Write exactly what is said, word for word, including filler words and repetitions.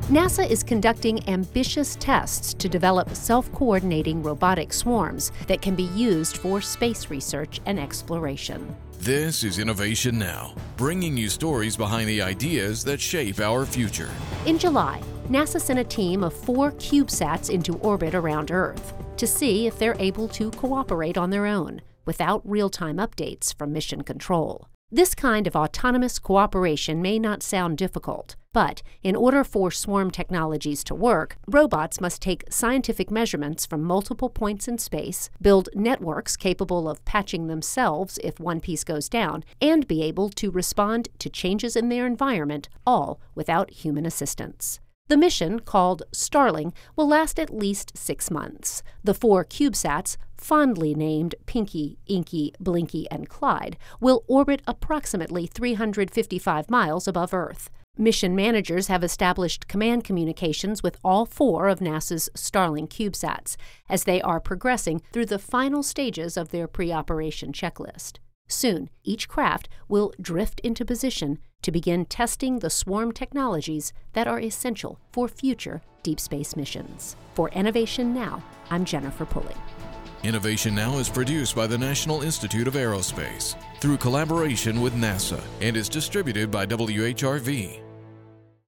NASA is conducting ambitious tests to develop self-coordinating robotic swarms that can be used for space research and exploration. This is Innovation Now, bringing you stories behind the ideas that shape our future. In July, NASA sent a team of four CubeSats into orbit around Earth to see if they're able to cooperate on their own without real-time updates from mission control. This kind of autonomous cooperation may not sound difficult, but in order for swarm technologies to work, robots must take scientific measurements from multiple points in space, build networks capable of patching themselves if one piece goes down, and be able to respond to changes in their environment, all without human assistance. The mission, called Starling, will last at least six months. The four CubeSats, fondly named Pinky, Inky, Blinky, and Clyde, will orbit approximately three hundred fifty-five miles above Earth. Mission managers have established command communications with all four of NASA's Starling CubeSats as they are progressing through the final stages of their pre-operation checklist. Soon, each craft will drift into position to begin testing the swarm technologies that are essential for future deep space missions. For Innovation Now, I'm Jennifer Pulley. Innovation Now is produced by the National Institute of Aerospace through collaboration with NASA and is distributed by W H R V.